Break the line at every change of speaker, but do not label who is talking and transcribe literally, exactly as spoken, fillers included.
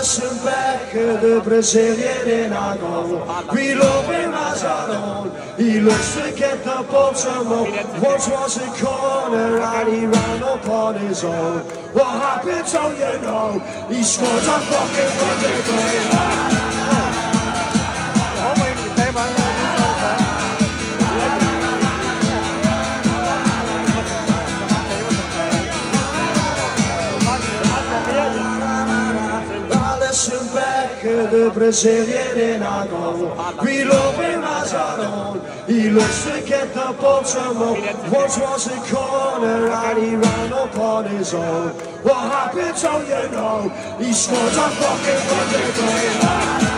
Alisson Becker, the Brazilian in our goal. We love him as our own. He looks to get the bottom up. Once was a corner and he ran up on his own. What happened, so you know? He scored a fucking wonderful. Alisson Becker, the Brazilian in our goal. We love him as our own. He looks to get the bottom up. Once was a corner and he ran up on his own. What happened, so you know? He scored a fucking wonderful.